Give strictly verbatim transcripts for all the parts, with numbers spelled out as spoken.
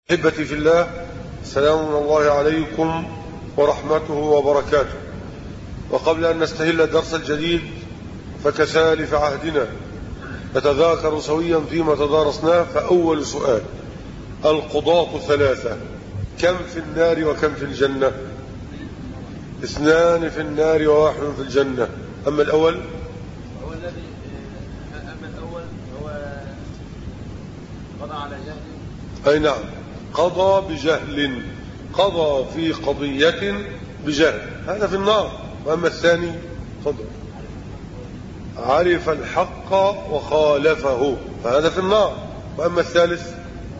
أحبتي في الله، سلام من الله عليكم ورحمته وبركاته. وقبل أن نستهل الدرس الجديد فكسالف عهدنا نتذاكر سويا فيما تدارسناه. فأول سؤال: القضاة ثلاثة، كم في النار وكم في الجنة؟ اثنان في النار وواحد في الجنة. أما الأول هو الذي أما الأول هو قضى على جهل. أي نعم، قضى بجهل، قضى في قضية بجهل، هذا في النار. وأما الثاني فضل عرف الحق وخالفه، فهذا في النار. وأما الثالث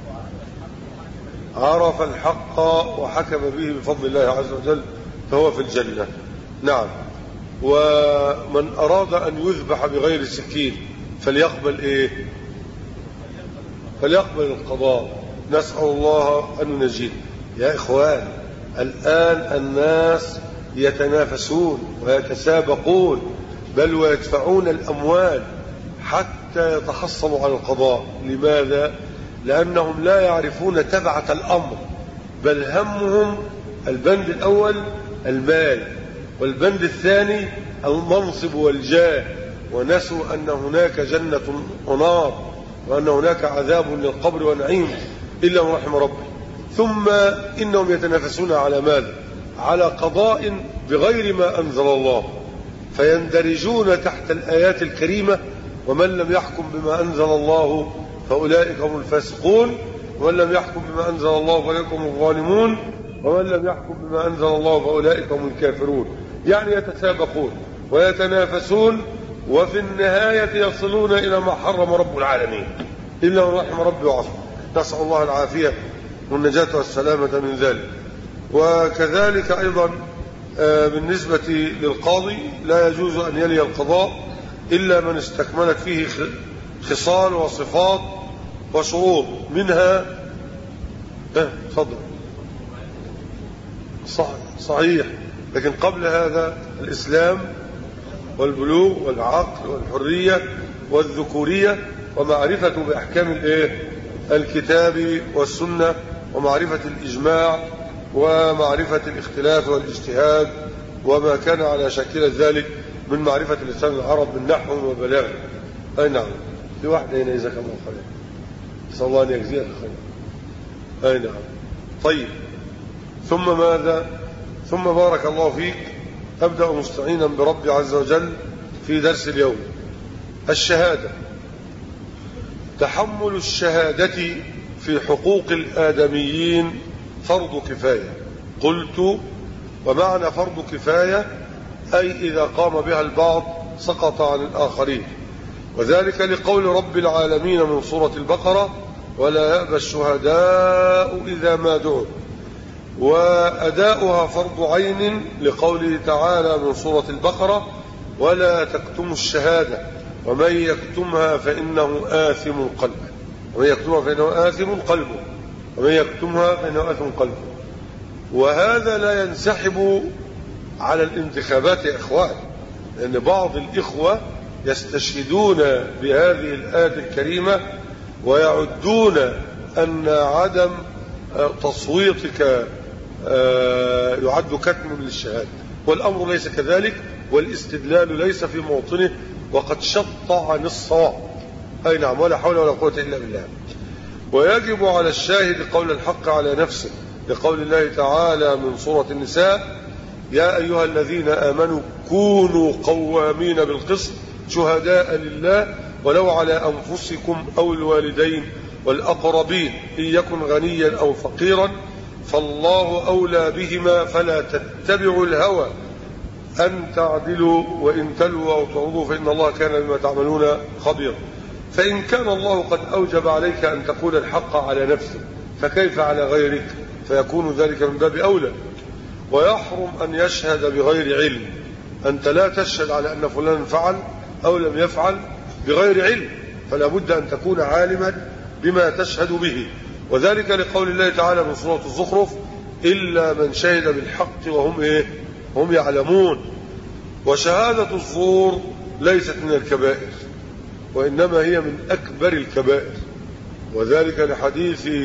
عرف الحق وحكم به بفضل الله عز وجل، فهو في الجنة. نعم. ومن أراد أن يذبح بغير سكين فليقبل إيه؟ فليقبل القضاء. نسأل الله أن ننجيه. يا إخوان، الآن الناس يتنافسون ويتسابقون، بل ويدفعون الأموال حتى يتحصلوا على القضاء. لماذا؟ لأنهم لا يعرفون تبعة الأمر، بل همهم البند الأول المال، والبند الثاني المنصب والجاه، ونسوا أن هناك جنة ونار، وأن هناك عذاب للقبر ونعيم إلا من رحم ربي. ثم إنهم يتنافسون على ماذا؟ على قضاء بغير ما أنزل الله، فيندرجون تحت الآيات الكريمة: ومن لم يحكم بما أنزل الله فأولئك هم الفاسقون، ومن لم يحكم بما أنزل الله فأولئك هم الظالمون، ومن لم يحكم بما أنزل الله فأولئك هم الكافرون. يعني يتسابقون ويتنافسون، وفي النهاية يصلون إلى ما حرم رب العالمين إلا من رحم ربي وعصمه. نسأل الله العافية والنجاة والسلامة من ذلك. وكذلك أيضا بالنسبة للقاضي لا يجوز أن يلي القضاء إلا من استكملت فيه خصال وصفات وشروط، منها تفضل صحيح، لكن قبل هذا الإسلام والبلوغ والعقل والحرية والذكورية، ومعرفة بأحكام الإيه؟ الكتاب والسنة، ومعرفة الإجماع، ومعرفة الاختلاف والاجتهاد، وما كان على شكل ذلك من معرفة لسان العرب من نحو وبلاغ. أي نعم، في واحدة هنا جزاك الله خير، نسأل الله أن يجزيك خير. أي نعم. طيب، ثم ماذا؟ ثم بارك الله فيك أبدأ مستعينا بربي عز وجل في درس اليوم. الشهادة. تحمل الشهادة في حقوق الآدميين فرض كفاية. قلت: ومعنى فرض كفاية أي إذا قام بها البعض سقط عن الآخرين، وذلك لقول رب العالمين من سورة البقرة: ولا يأبى الشهداء إذا ما دعوا. وأداؤها فرض عين لقوله تعالى من سورة البقرة: ولا تكتموا الشهادة ومن يكتمها فإنه آثم قلبه. ومن يكتمها فإنه آثم قلبه ومن يكتمها فإنه آثم قلبه. وهذا لا ينسحب على الانتخابات يا إخوان، لأن بعض الإخوة يستشهدون بهذه الآية الكريمة ويعدون أن عدم تصويتك يعد كتم للشهادة، والأمر ليس كذلك، والاستدلال ليس في موطنه، وقد شط عن الصواب. أي نعم، ولا حول ولا قوة إلا بالله. ويجب على الشاهد قول الحق على نفسه لقول الله تعالى من سورة النساء: يا أيها الذين آمنوا كونوا قوامين بالقسط شهداء لله ولو على أنفسكم أو الوالدين والأقربين إن يكن غنيا أو فقيرا فالله أولى بهما فلا تتبعوا الهوى أن تعدلوا وإن تلوا أو تعرضوا فإن الله كان بما تعملون خبيرا. فإن كان الله قد أوجب عليك أن تقول الحق على نفسك فكيف على غيرك؟ فيكون ذلك من باب أولى. ويحرم أن يشهد بغير علم. أنت لا تشهد على أن فلان فعل أو لم يفعل بغير علم، فلا بد أن تكون عالما بما تشهد به. وذلك لقول الله تعالى من سورة الزخرف: إلا من شهد بالحق وهم إيه؟ هم يعلمون. وشهادة الزور ليست من الكبائر، وإنما هي من أكبر الكبائر، وذلك لحديث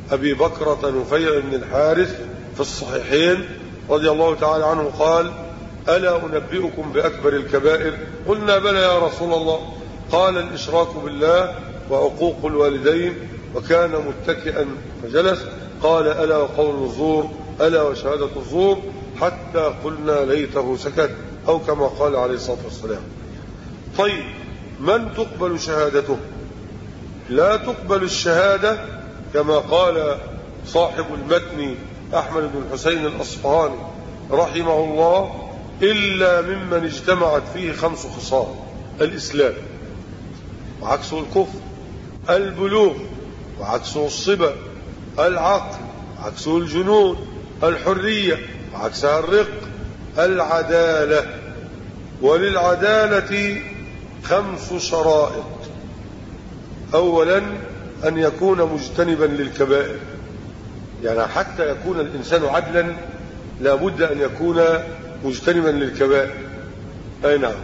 أبي بكرة نفيع بن الحارث في الصحيحين رضي الله تعالى عنه قال: ألا أنبئكم بأكبر الكبائر؟ قلنا: بلى يا رسول الله. قال: الإشراك بالله وعقوق الوالدين. وكان متكئا فجلس. قال: ألا وقول الزور، ألا وشهادة الزور، حتى قلنا ليته سكت، أو كما قال عليه الصلاة والسلام. طيب، من تقبل شهادته؟ لا تقبل الشهادة كما قال صاحب المتن أحمد بن الحسين الأصفهاني رحمه الله إلا ممن اجتمعت فيه خمس خصال: الإسلام وعكسه الكفر، البلوغ وعكسه الصبا، العقل وعكسه الجنون، الحرية وعكسها الرق، العدالة. وللعدالة خمس شرائط: أولا أن يكون مجتنبا للكبائر، يعني حتى يكون الإنسان عدلا لابد أن يكون مجتنبا للكبائر، أي نعم،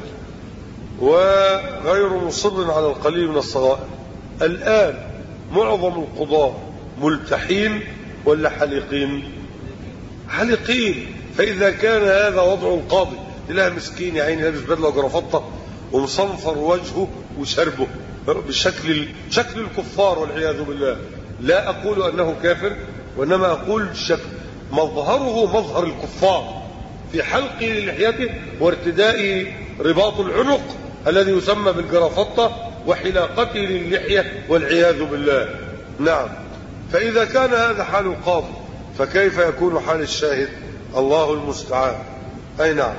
وغير مصر على القليل من الصغائر. الآن معظم القضاة ملتحين ولا حليقين؟ حليقين. فإذا كان هذا وضع القاضي، تلاقي مسكين يا عيني لابس بدله وجرافطه ومصنفر وجهه وشربه بشكل شكل الكفار والعياذ بالله. لا أقول أنه كافر، وإنما أقول شكل مظهره مظهر الكفار في حلقه للحيته وارتدائه رباط العنق الذي يسمى بالجرافطه وحلاقته للحية والعياذ بالله. نعم. فإذا كان هذا حال القاضي فكيف يكون حال الشاهد؟ الله المستعان. أي نعم.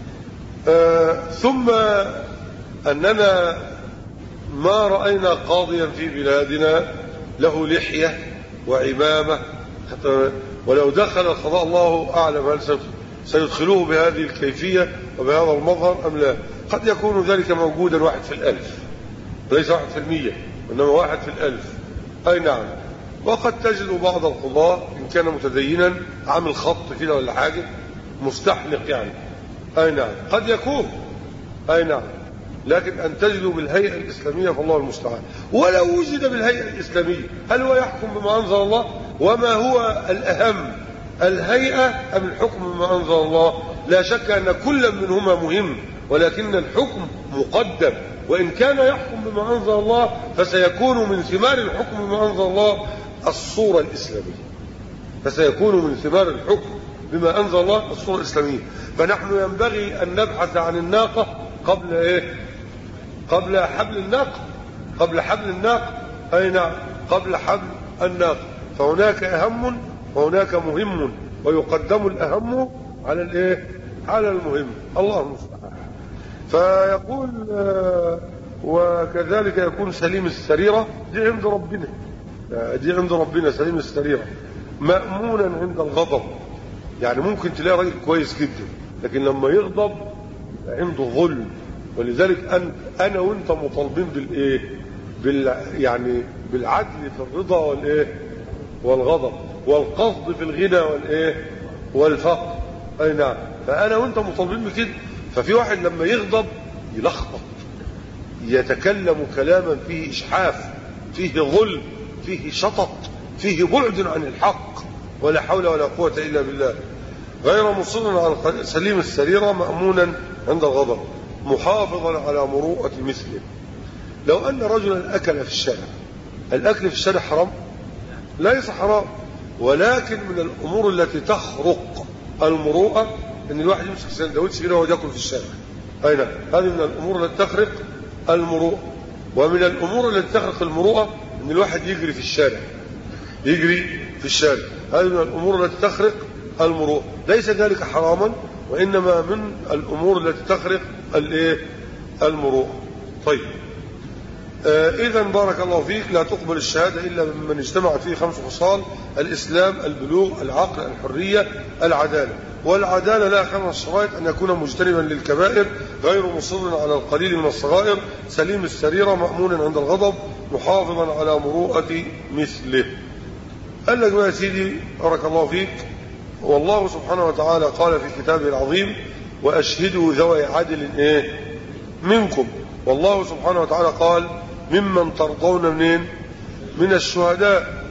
آه ثم أننا ما رأينا قاضيا في بلادنا له لحية وعمامة، ولو دخل القضاء الله أعلم هل سيدخلوه بهذه الكيفية وبهذا المظهر أم لا. قد يكون ذلك موجودا واحد في الألف، ليس واحد في المية، إنما واحد في الألف. أي نعم. وقد تجد بعض القضاة إن كان متدينا عامل خط كده ولا حاجة مستحلق يعني. أي نعم، قد يكون. أي نعم. لكن أن تجدوا بالهيئة الإسلامية فالله المستعان. ولو وجد بالهيئة الإسلامية هل هو يحكم بما أنزل الله؟ وما هو الأهم، الهيئة أم الحكم بما أنزل الله؟ لا شك أن كل منهما مهم، ولكن الحكم مقدم. وإن كان يحكم بما أنزل الله فسيكون من ثمار الحكم بما أنزل الله الصورة الإسلامية، فسيكون من ثمار الحكم بما أنزل الله الصورة الإسلامية. فنحن ينبغي أن نبحث عن الناقة قبل إيه؟ قبل حبل الناقة، قبل حبل الناقة. أي نعم، قبل حبل الناقة. فهناك أهم وهناك مهم، ويقدم الأهم على الإيه؟ على المهم. الله المستعان. فيقول آه وكذلك يكون سليم السريرة، دي عند ربنا، دي عند ربنا سليم السريرة، مأمونا عند الغضب. يعني ممكن تلاقي راجل كويس جدا لكن لما يغضب عنده ظلم. ولذلك أن أنا وأنت مطالبين بالإيه؟ بال يعني بالعدل في الرضا والإيه؟ والغضب، والقصد في الغنى والإيه؟ والفقر. أي نعم. فأنا وأنت مطالبين بكده. ففي واحد لما يغضب يلخبط، يتكلم كلاما فيه إشحاف، فيه ظلم، فيه شطط، فيه بعد عن الحق، ولا حول ولا قوة إلا بالله. غير مصر على سليم السريرة، مأمونا عند الغضب، محافظا على مروءة مثله. لو أن رجلا أكل في الشارع، الأكل في الشارع حرام؟ ليس حرام، ولكن من الأمور التي تخرق المروءة أن الواحد يمسك سندوتش كده وهو ياكل في الشارع. أين هذه من الأمور التي تخرق المروءة. ومن الأمور التي تخرق المروءة أن الواحد يجري في الشارع، يجري في الشارع. هذه من الأمور التي تخرق المروءة. ليس ذلك حراما، وإنما من الأمور التي تخرق الايه؟ المروءة. طيب، آه إذا بارك الله فيك، لا تقبل الشهادة إلا ممن اجتمعت فيه خمس خصال: الإسلام، البلوغ، العقل، الحرية، العدالة. والعدالة لها خمس شرائط: أن يكون مجتنبا للكبائر، غير مصر على القليل من الصغائر، سليم السريرة، مأمونا عند الغضب، محافظا على مروءة مثله. قال لك يا سيدي بارك الله فيك، والله سبحانه وتعالى قال في كتابه العظيم: وأشهدوا ذوي عدل إيه؟ منكم. والله سبحانه وتعالى قال: ممن ترضون منين؟ من الشهداء.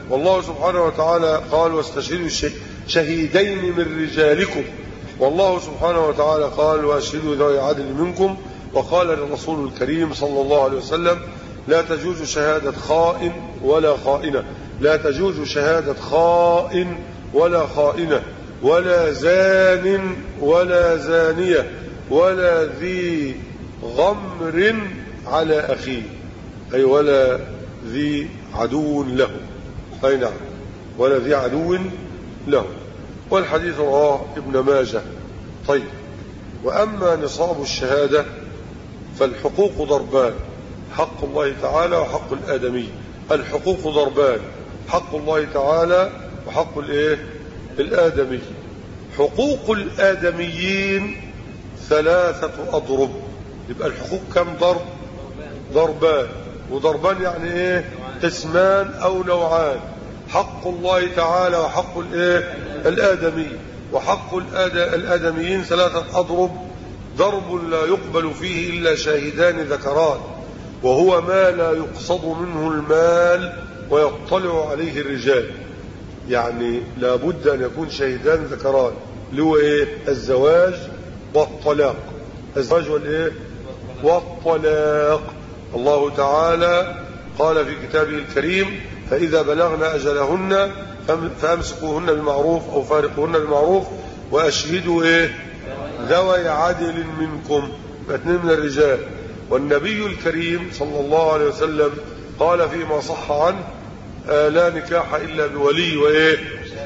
والله سبحانه وتعالى قال واستشهدوا شهيدين من رجالكم، والله سبحانه وتعالى قال واشهدوا ذوي عدل منكم، وقال الرسول الكريم صلى الله عليه وسلم لا تجوز شهادة خائن ولا خائنة، لا تجوز شهادة خائن ولا خائنة، ولا زان ولا زانية، ولا ذي غمر على أخيه، أي ولا ذي عدو له، أي نعم، ولا ذي عدو له. والحديث رواه ابن ماجه. طيب، وأما نصاب الشهادة فالحقوق ضربان، حق الله تعالى وحق الآدمي. الحقوق ضربان، حق الله تعالى وحق الايه الآدمي. حقوق الآدميين ثلاثة أضرب، يبقى الحقوق كم ضرب؟ ضربان، وضربان يعني ايه؟ قسمان أو نوعان، حق الله تعالى وحق الايه الآدمي. وحق الآدميين ثلاثة أضرب، ضرب لا يقبل فيه إلا شاهدان ذكران، وهو ما لا يقصد منه المال ويطلع عليه الرجال، يعني لا بد أن يكون شاهدان ذكران، اللي هو إيه؟ الزواج والطلاق، الزواج والإيه والطلاق. الله تعالى قال في كتابه الكريم فإذا بلغن أجلهن فأمسكوهن بالمعروف أو فارقوهن بالمعروف وأشهدوا إيه؟ ذوي عدل منكم، اثنين من الرجال. والنبي الكريم صلى الله عليه وسلم قال فيما صح عنه آه لا نكاح إلا بولي وإيه؟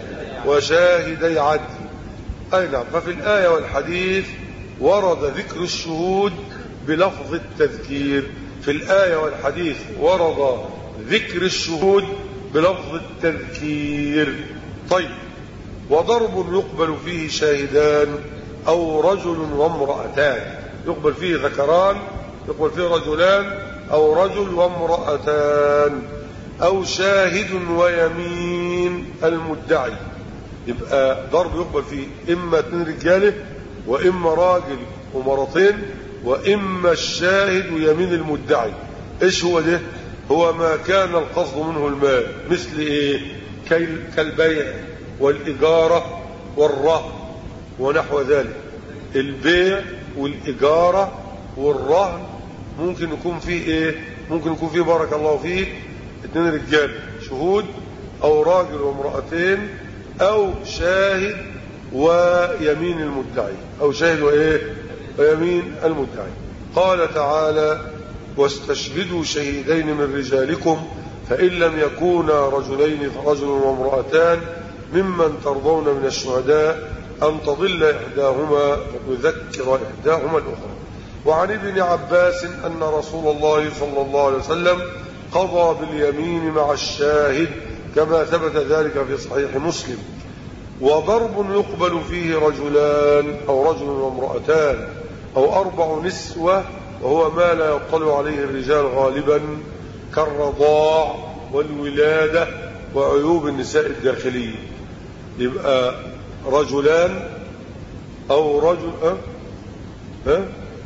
وشاهدي عدل. أي نعم. ففي الآية والحديث ورد ذكر الشهود بلفظ التذكير، في الآية والحديث ورد ذكر الشهود بلفظ التذكير. طيب، وضرب يقبل فيه شاهدان أو رجل وامرأتان، يقبل فيه ذكران، يقبل فيه رجلان أو رجل وامرأتان، أو شاهد ويمين المدعي. يبقى ضرب يقبل فيه إما اثنين رجاله وإما راجل ومرتين وإما الشاهد ويمين المدعي. إيش هو ده؟ هو ما كان القصد منه المال، مثل إيه؟ كالبيع والإجارة والرهن ونحو ذلك. البيع والإجارة والرهن ممكن يكون فيه إيه؟ ممكن يكون فيه بارك الله فيك اثنين رجال شهود، أو راجل وامرأتين، أو شاهد ويمين المدعي، أو شاهد وإيه؟ ويمين المدعي. قال تعالى واستشهدوا شهيدين من رجالكم فإن لم يكونا رجلين فرجل وامرأتان ممن ترضون من الشهداء أن تضل إحداهما فتذكر إحداهما الأخرى. وعن ابن عباس أن رسول الله صلى الله عليه وسلم قضى باليمين مع الشاهد كما ثبت ذلك في صحيح مسلم. وضرب يقبل فيه رجلان أو رجل وامرأتان أو أربع نسوة، وهو ما لا يطلع عليه الرجال غالبا كالرضاع والولادة وعيوب النساء الداخلية. يبقى رجلان أو رجل أه؟ أه؟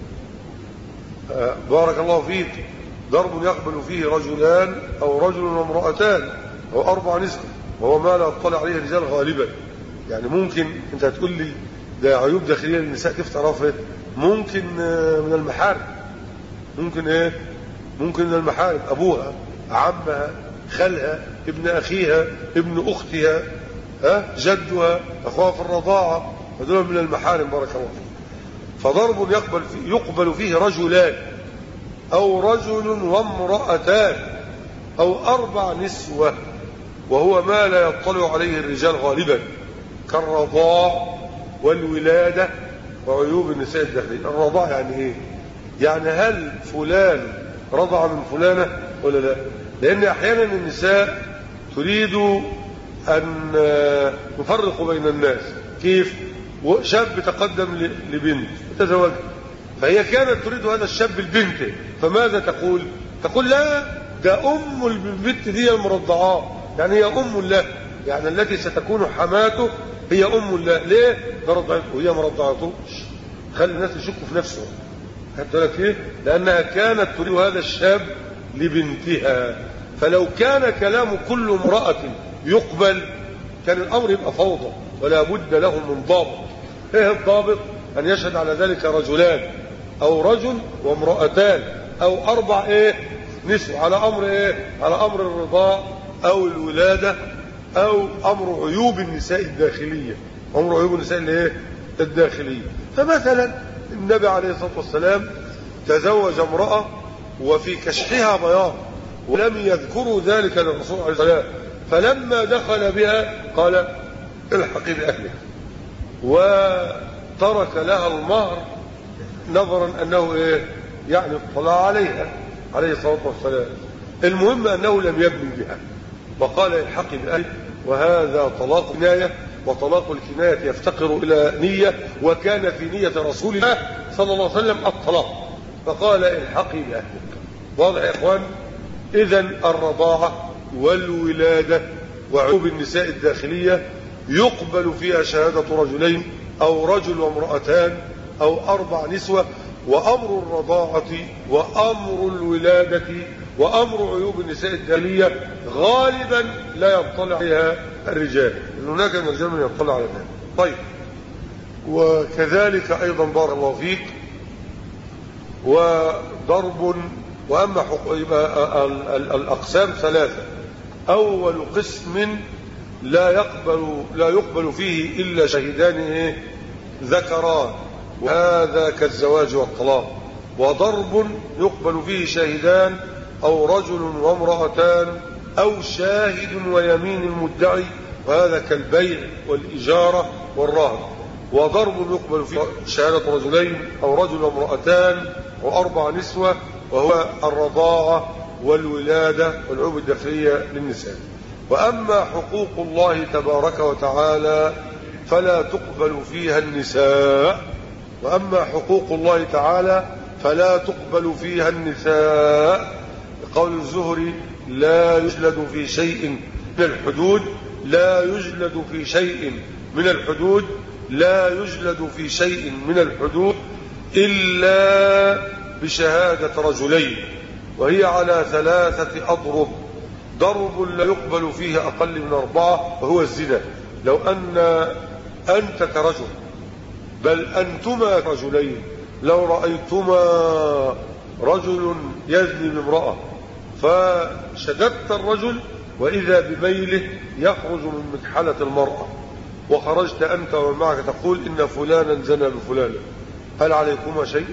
أه؟ بارك الله فيك. ضرب يقبل فيه رجلان أو رجل وامرأتان أو أربع نسوة، وهو ما لا يطلع عليه الرجال غالبا. يعني ممكن أنت هتقول لي ده عيوب داخلية للنساء كيف تعرفها؟ ممكن من المحارم، ممكن ايه؟ ممكن من المحارم، ابوها، عمها، خالها، ابن اخيها، ابن اختها، ها، جدها، اخوها في الرضاعه، هذول من المحارم بارك الله فيك. فضرب يقبل فيه يقبل فيه رجلان او رجل وامرأتان او اربع نسوة، وهو ما لا يطلع عليه الرجال غالبا كالرضاع والولادة وعيوب النساء الداخلية. الرضاع يعني ايه؟ يعني هل فلان رضع من فلانة ولا لا؟ لأن أحيانا النساء تريد أن تفرق بين الناس. كيف؟ شاب تقدم لبنت وتزوجها، فهي كانت تريد هذا الشاب البنت، فماذا تقول؟ تقول لا ده أم البنت دي المرضعات، يعني هي أم له، يعني التي ستكون حماته هي أم له. ليه؟ وهي مرضعته. خلي الناس يشكوا في نفسهم. خدت بالك ايه؟ لأنها كانت تريد هذا الشاب لبنتها، فلو كان كلام كل امرأة يقبل كان الأمر يبقى فوضى، ولا بد له من ضابط. ايه الضابط؟ أن يشهد على ذلك رجلان أو رجل وامرأتان أو أربع ايه نسوة، على أمر ايه على أمر الرضاع أو الولادة أو أمر عيوب النساء الداخلية، أمر عيوب النساء الايه الداخلية. فمثلا النبي عليه الصلاة والسلام تزوج امرأة وفي كشحها بياض ولم يذكروا ذلك للرسول عليه الصلاة والسلام، فلما دخل بها قال الحقي بأهلك، وترك لها المهر نظرا أنه إيه يعني اطلع عليها عليه الصلاة والسلام. المهم أنه لم يبني بها وقال الحقي بأهلك، وهذا طلاق كناية، وطلاق الكناية يفتقر إلى نية، وكان في نية رسول الله صلى الله عليه وسلم الطلاق، فقال الحقي بأهلك. واضح يا إخوان؟ إذن الرضاعة والولادة وعيوب النساء الداخلية يقبل فيها شهادة رجلين أو رجل وامرأتان أو أربع نسوة، وأمر الرضاعة وأمر الولادة وأمر عيوب النساء الداخلية غالبا لا يطلع عليها الرجال، لأن هناك من الرجال من يطلع عليها. طيب، وكذلك أيضا بارك الله فيك وضرب. وأما حقوق يبقى الأقسام ثلاثة. أول قسم لا يقبل لا يقبل فيه إلا شهدان ذكران، وهذا كالزواج والطلاق. وضرب يقبل فيه شاهدان أو رجل وامرأتان أو شاهد ويمين المدعي، وهذا كالبيع والإجارة والرهن. وضرب يقبل فيه شهادة رجلين أو رجل وامرأتان وأربع نسوة، وهو الرضاعة والولادة والعيوب الداخلية للنساء. وأما حقوق الله تبارك وتعالى فلا تقبل فيها النساء. وأما حقوق الله تعالى فلا تقبل فيها النساء. قول الزهري لا يجلد في شيء من الحدود لا يجلد في شيء من الحدود لا يجلد في شيء من الحدود إلا بشهادة رجلين، وهي على ثلاثة أضرب. ضرب لا يقبل فيه أقل من أربعة وهو الزنا. لو أن أنت كرجل بل أنتما رجلين لو رأيتما رجل يزني بامرأة فشددت الرجل وإذا بميله يخرج من مكحلة المرأة، وخرجت أنت ومن معك تقول إن فلانا زنى بفلانة، هل عليكما شيء؟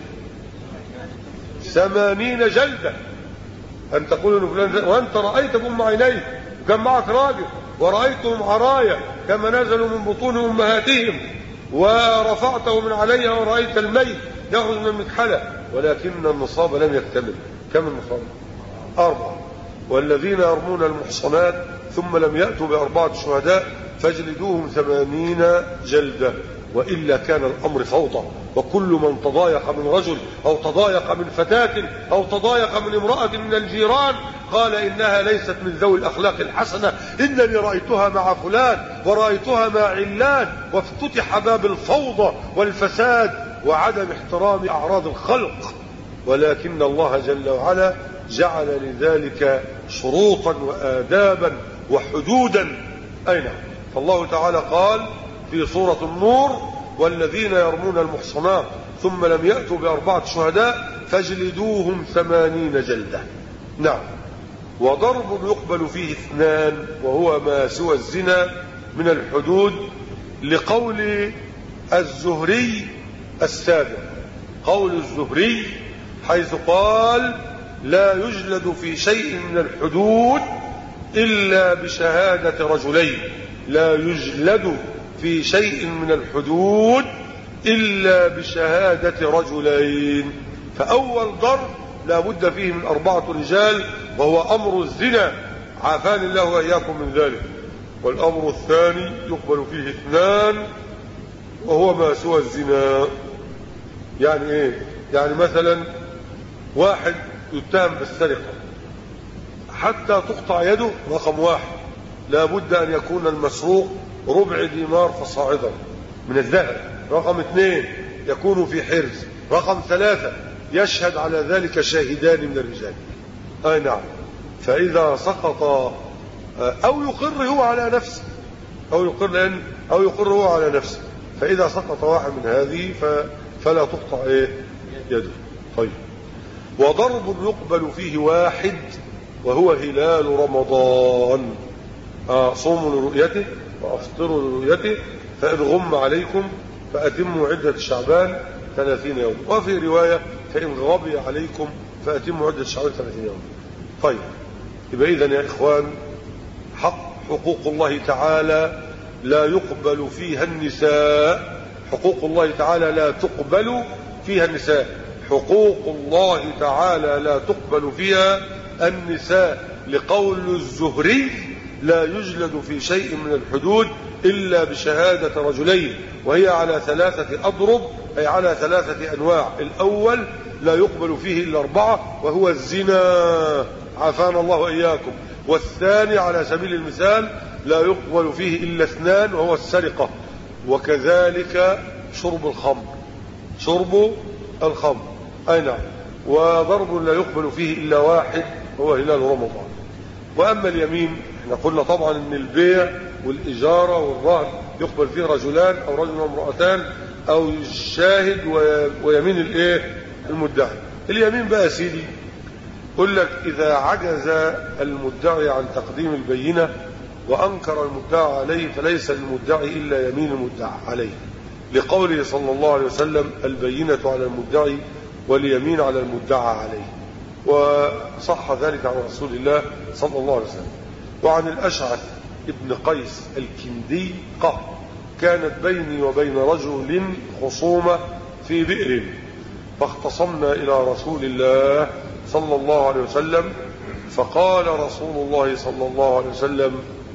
ثمانين جلدة أن تقول إن فلان زنى، وأنت رأيت بأم عينيك وكان معك راجل ورأيتهم عرايا كما نزلوا من بطون أمهاتهم، ورفعته من عليها ورأيت الميت يخرج من المكحلة، ولكن النصاب لم يكتمل. كم النصاب؟ أربعة. والذين يرمون المحصنات ثم لم يأتوا بأربعة شهداء فاجلدوهم ثمانين جلدة، وإلا كان الأمر فوضى. وكل من تضايق من رجل أو تضايق من فتاة أو تضايق من امرأة من الجيران قال إنها ليست من ذوي الأخلاق الحسنة، إنني رأيتها مع فلان ورأيتها مع علان، وافتتح باب الفوضى والفساد وعدم احترام أعراض الخلق. ولكن الله جل وعلا جعل لذلك شروطا وآدابا وحدودا. أين؟ فالله تعالى قال في سورة النور والذين يرمون المحصنات ثم لم يأتوا بأربعة شهداء فاجلدوهم ثمانين جلدة. نعم. وضرب يقبل فيه اثنان وهو ما سوى الزنا من الحدود، لقول الزهري السابق. قول الزهري حيث قال لا يجلد في شيء من الحدود إلا بشهادة رجلين، لا يجلد في شيء من الحدود إلا بشهادة رجلين. فأول ضرب لا بد فيه من أربعة رجال وهو أمر الزنا، عافاني الله وإياكم من ذلك. والأمر الثاني يقبل فيه اثنان وهو ما سوى الزنا. يعني إيه؟ يعني مثلا واحد يتهم بالسرقة حتى تقطع يده، رقم واحد لا بد أن يكون المسروق ربع دينار فصاعدا من الذهب. رقم اثنين يكون في حرز. رقم ثلاثة يشهد على ذلك شاهدان من الرجال. أي نعم. فإذا سقط أو يقر هو على نفسه أو يقر لأن أو يقر هو على نفسه فإذا سقط واحد من هذه فلا تقطع إيه يده. طيب. وضرب يقبل فيه واحد وهو هلال رمضان. آه صوموا لرؤيته وأفطروا لرؤيته فإن غم عليكم فأتموا عدة شعبان ثلاثين يوم. وفي رواية فإن غبي عليكم فأتموا عدة شعبان ثلاثين يوم. طيب. يبقى إذن يا إخوان حق حقوق الله تعالى لا يقبل فيها النساء. حقوق الله تعالى لا تقبل فيها النساء. حقوق الله تعالى لا تقبل فيها النساء لقول الزهري لا يجلد في شيء من الحدود إلا بشهادة رجلين وهي على ثلاثة أضرب أي على ثلاثة أنواع. الأول لا يقبل فيه إلا أربعة وهو الزنا عافانا الله وإياكم. والثاني على سبيل المثال لا يقبل فيه إلا اثنان وهو السرقة. وكذلك شرب الخمر شرب الخمر أي نعم. وضرب لا يقبل فيه إلا واحد هو هلال رمضان. وأما اليمين احنا قلنا طبعا ان البيع والإجارة والرهن يقبل فيه رجلان أو رجل وامرأتان أو الشاهد ويمين الايه المدعي. اليمين بقى سيدي يقول لك إذا عجز المدعي عن تقديم البينة وأنكر المدعى عليه فليس للمدعي إلا يمين المدعى عليه لقوله صلى الله عليه وسلم البينة على المدعي واليمين على المدعى عليه. وصح ذلك عن رسول الله صلى الله عليه وسلم. وعن الأشعث ابن قيس الكندي قال كانت بيني وبين رجل خصومة في بئر فاختصمنا إلى رسول الله صلى الله عليه وسلم فقال رسول الله صلى الله عليه وسلم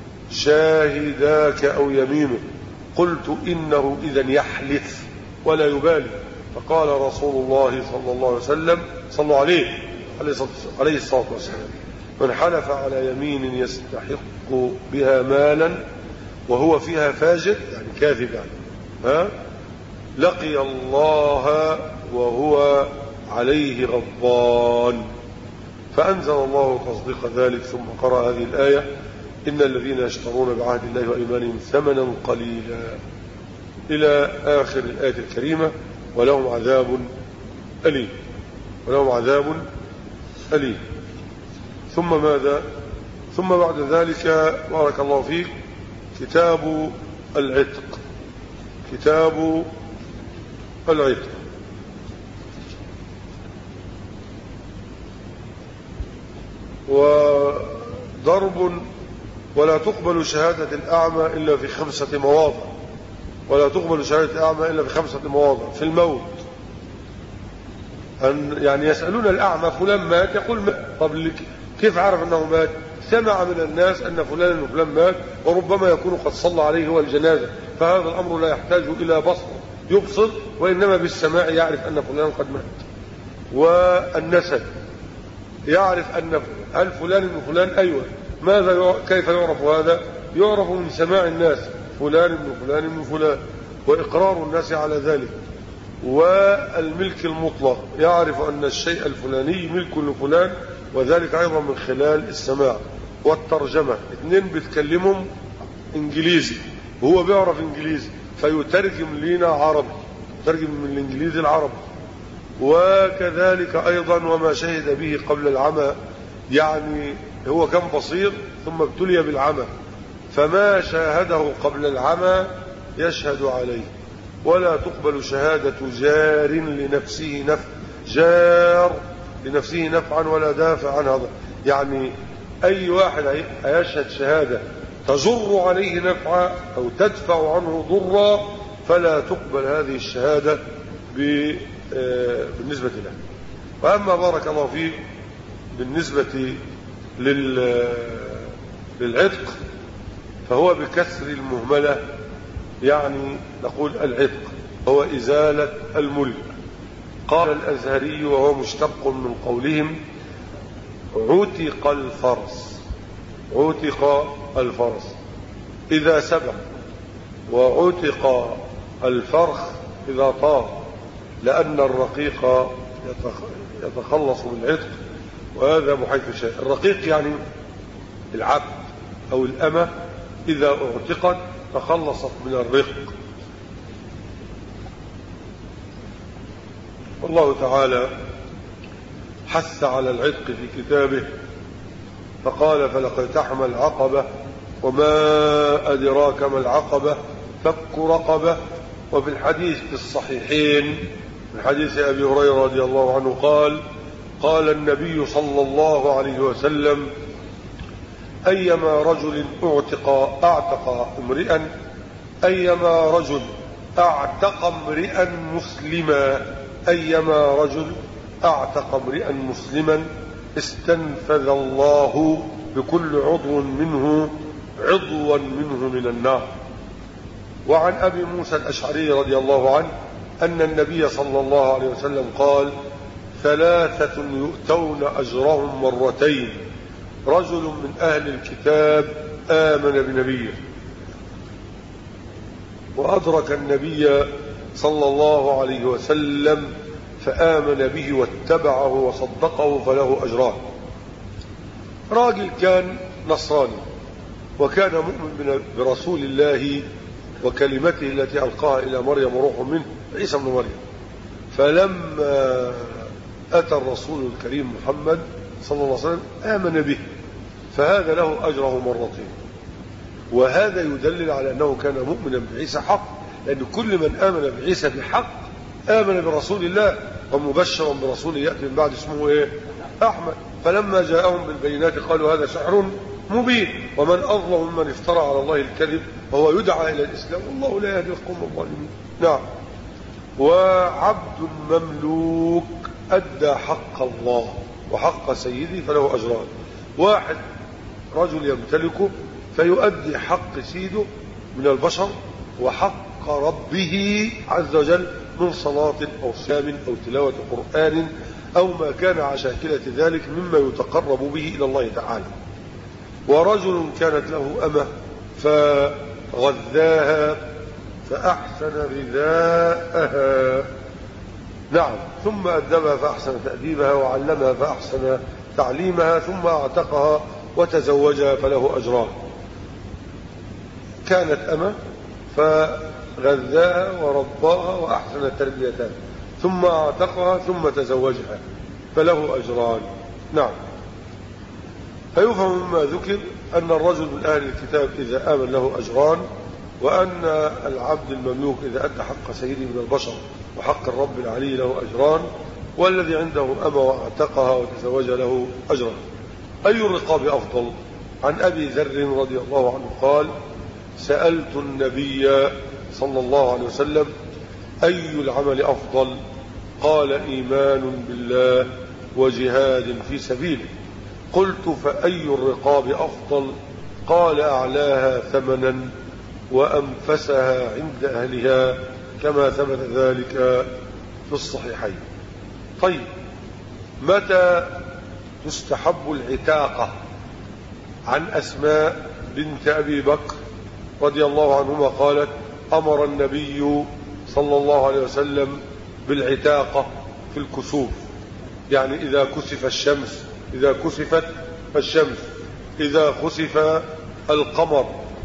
شاهداك أو يمينه. قلت إنه إذن يحلف ولا يبالي. فقال رسول الله صلى الله عليه وسلم صلى عليه عليه الصلاة والسلام من حلف على يمين يستحق بها مالا وهو فيها فاجر يعني كاذب يعني ها لقي الله وهو عليه غضبان. فأنزل الله تصديق ذلك ثم قرأ هذه الآية إن الذين يشترون بعهد الله وإيمانهم ثمنا قليلا إلى آخر الآية الكريمة ولهم عذاب أليم ولهم عذاب أليم. ثم ماذا؟ ثم بعد ذلك بارك الله فيك كتاب العتق. كتاب العتق. وضرب ولا تقبل شهادة الأعمى إلا في خمسة مواضع. ولا تقبل شهادة الأعمى إلا في خمسة مواضع. في الموت أن يعني يسألون الأعمى فلان مات يقول مات. طب كيف عرف أنه مات؟ سمع من الناس أن فلان وفلان مات وربما يكون قد صلى عليه هو الجنازة فهذا الأمر لا يحتاج إلى بصر يبصر وإنما بالسماع يعرف أن فلان قد مات. والنسب يعرف أن هل فلان من فلان أيوة ماذا كيف يعرف هذا؟ يعرف من سماع الناس فلان من فلان من فلان وإقرار الناس على ذلك. والملك المطلق يعرف أن الشيء الفلاني ملك لفلان وذلك أيضا من خلال السماع. والترجمة اثنين بيتكلمهم إنجليزي وهو بيعرف إنجليزي فيترجم لنا عربي يترجم من الإنجليزي العربي. وكذلك أيضا وما شهد به قبل العمى يعني هو كان بصير ثم ابتلي بالعمى فما شاهده قبل العمى يشهد عليه. ولا تقبل شهادة جار لنفسه نفع جار لنفسه نفعا ولا دافع عن هذا يعني أي واحد يشهد شهادة تجر عليه نفعا أو تدفع عنه ضرا فلا تقبل هذه الشهادة بالنسبة له. وأما بارك الله فيه بالنسبة للعتق فهو بكسر المهملة يعني نقول العتق هو إزالة الملك. قال الأزهري وهو مشتق من قولهم عتق الفرس عتق الفرس إذا سبق وعتق الفرخ إذا طار لأن الرقيق يتخلص بالعتق وهذا بحيث شيء. الرقيق يعني العبد أو الأمة إذا اعتقت تخلصت من الرق. والله تعالى حث على العتق في كتابه فقال فلقتحم العقبة وما أدراك ما العقبة فك رقبة. وفي الحديث في الصحيحين من حديث أبي هريرة رضي الله عنه قال قال النبي صلى الله عليه وسلم أيما رجل اعتق أعتق امرئا أيما رجل أعتق امرئا مسلما أيما رجل أعتق امرئا مسلما استنفذ الله بكل عضو منه عضوا منه من النار. وعن أبي موسى الأشعري رضي الله عنه أن النبي صلى الله عليه وسلم قال ثلاثة يؤتون أجرهم مرتين رجل من أهل الكتاب آمن بنبيه وأدرك النبي صلى الله عليه وسلم فآمن به واتبعه وصدقه فله أجران. راجل كان نصراني وكان مؤمن برسول الله وكلمته التي ألقاها إلى مريم وروح منه عيسى بن مريم. فلما أتى الرسول الكريم محمد صلى الله عليه وسلم آمن به فهذا له أجره مرتين. وهذا يدلل على أنه كان مؤمنا بعيسى حق، لأن كل من آمن بعيسى بحق آمن برسول الله ومبشرا برسول يأتي من بعد اسمه إيه؟ أحمد. فلما جاءهم بالبينات قالوا هذا سحر مبين ومن أظلم ممن افترى على الله الكذب وهو يدعى إلى الإسلام والله لا يهدي القوم الظالمين. نعم. وعبد مملوك أدى حق الله وحق سيدي فله أجران. واحد رجل يمتلكه فيؤدي حق سيده من البشر وحق ربه عز وجل من صلاة أو صيام أو تلاوة قرآن أو ما كان على شاكلة ذلك مما يتقرب به إلى الله تعالى. ورجل كانت له أمة فغذاها فأحسن غذاءها نعم ثم أدبها فأحسن تأديبها وعلمها فأحسن تعليمها ثم أعتقها وتزوجها فله أجران. كانت أمة فغذاها ورباها وأحسن تربيتها ثم أعتقها ثم تزوجها فله أجران. نعم. فيفهم مما ذكر أن الرجل من أهل الكتاب إذا آمن له أجران وأن العبد المملوك إذا أدى حق سيده من البشر وحق الرب العلي له أجران والذي عنده أمة واعتقها وتزوج له أجران. أي الرقاب أفضل؟ عن أبي ذر رضي الله عنه قال سألت النبي صلى الله عليه وسلم أي العمل أفضل؟ قال إيمان بالله وجهاد في سبيله. قلت فأي الرقاب أفضل؟ قال أعلاها ثمنا وأنفسها عند أهلها كما ثبت ذلك في الصحيحين. طيب متى تستحب العتاقة؟ عن أسماء بنت أبي بكر رضي الله عنهما قالت أمر النبي صلى الله عليه وسلم بالعتاقة في الكسوف، يعني إذا كسف الشمس إذا كسفت الشمس إذا خسف القمر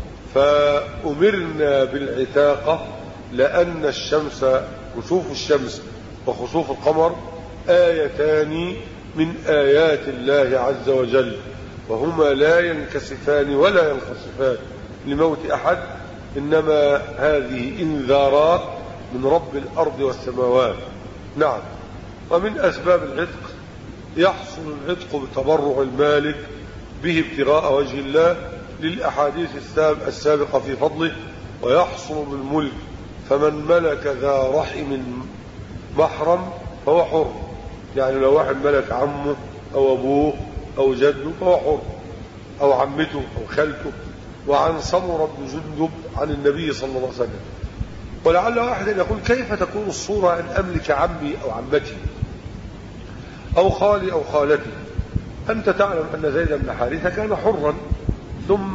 فأمرنا بالعتاقة لأن الشمس كسوف الشمس وخسوف القمر آيتان من آيات الله عز وجل وهما لا ينكسفان ولا ينخسفان لموت أحد، إنما هذه إنذارات من رب الأرض والسماوات. نعم. ومن أسباب العتق يحصل العتق بتبرع المالك به ابتغاء وجه الله للأحاديث السابقة في فضله، ويحصل بالملك فمن ملك ذا رحم محرم فهو حر، يعني لو واحد ملك عمه أو أبوه أو جده فهو حر أو عمته أو خالته. وعن سمرة بن جندب عن النبي صلى الله عليه وسلم. ولعل واحد يقول كيف تكون الصورة أن أملك عمي أو عمتي أو خالي أو خالتي؟ أنت تعلم أن زيد بن حارثة كان حرا ثم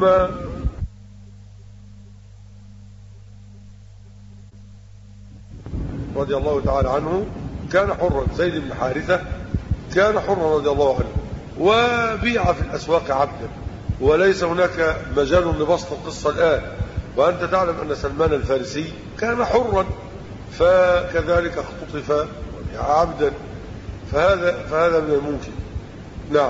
رضي الله تعالى عنه كان حرا. زيد بن حارثة كان حرا رضي الله عنه وبيع في الأسواق عبدا، وليس هناك مجال لبسط القصة الآن. وأنت تعلم أن سلمان الفارسي كان حرا، فكذلك اختطف عبدا، فهذا فهذا من الممكن. نعم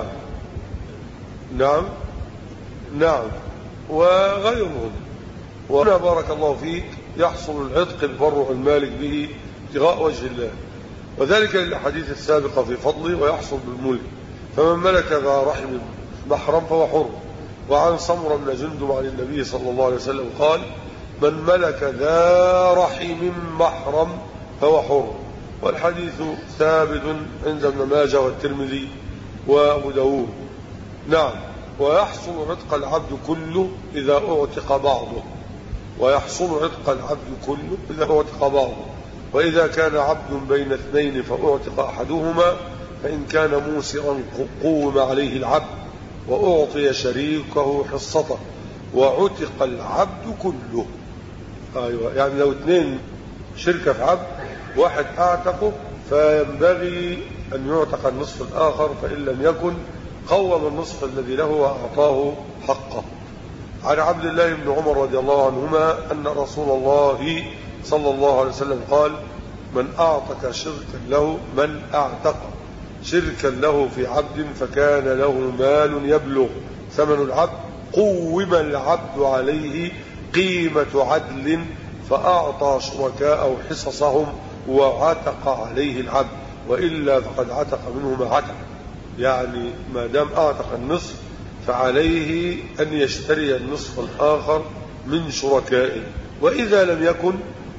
نعم نعم وغيرهم. وهنا بارك الله فيك يحصل العتق بتبرع المالك به ابتغاء وجه الله، وذلك للأحاديث السابقة في فضله، ويحصل بالملك. فمن ملك ذا رحم محرم فهو حر. وعن سمرة بن جندب عن النبي صلى الله عليه وسلم قال: من ملك ذا رحم محرم فهو حر. والحديث ثابت عند ابن ماجه والترمذي وابو داود. نعم. ويحصل عتق العبد كله إذا أعتق بعضه، ويحصل عتق العبد كله إذا أعتق بعضه. وإذا كان عبد بين اثنين فأعتق أحدهما فإن كان موسرا قوم عليه العبد وأعطي شريكه حصته وعتق العبد كله. أيوة، يعني لو اثنين شركة في عبد، واحد أعتقه فينبغي أن يعتق النصف الآخر، فإن لم يكن قوم النصف الذي له وأعطاه حقه. عن عبد الله بن عمر رضي الله عنهما أن رسول الله صلى الله عليه وسلم قال: من أعتق شركا له من أعتق شركا له في عبد فكان له مال يبلغ ثمن العبد قوم العبد عليه قيمة عدل فأعطى شركاء حصصهم وعتق عليه العبد، وإلا فقد عتق منه ما عتق. يعني ما دام أعتق النصف فعليه أن يشتري النصف الآخر من شركائه، وإذا لم يكن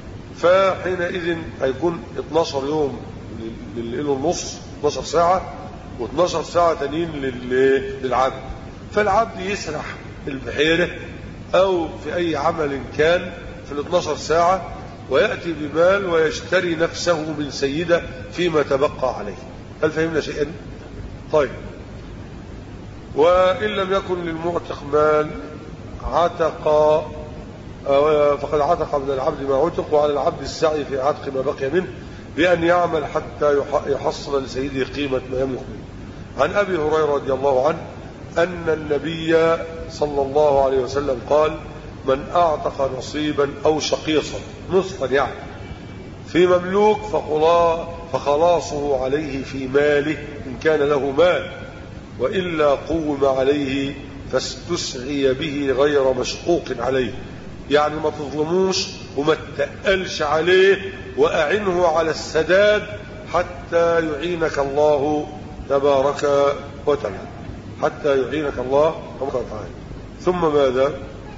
فحينئذ هيكون اثناشر يوم له النص، اثناشر ساعة، واثناشر ساعة تانيين للعبد. فالعبد يسرح في البحيرة أو في أي عمل كان في الاثناشر ساعة، ويأتي بمال ويشتري نفسه من سيده فيما تبقى عليه. هل فهمنا شيئا؟ طيب. وإن لم يكن للمعتق مال عتق فقد عتق من العبد ما عتق، وعلى العبد السعي في عتق ما بقي منه بأن يعمل حتى يحصل لسيده قيمة ما يملك منه. عن أبي هريرة رضي الله عنه أن النبي صلى الله عليه وسلم قال: من أعتق نصيبا أو شقيصا، نصفا يعني، في مملوك فخلاصه عليه في ماله إن كان له مال، وإلا قوم عليه فاستسعي به غير مشقوق عليه. يعني ما تظلموش وما تتقلش عليه، وأعنه على السداد حتى يعينك الله تبارك وتعالى، حتى يعينك الله تبارك وتعالى. ثم ماذا؟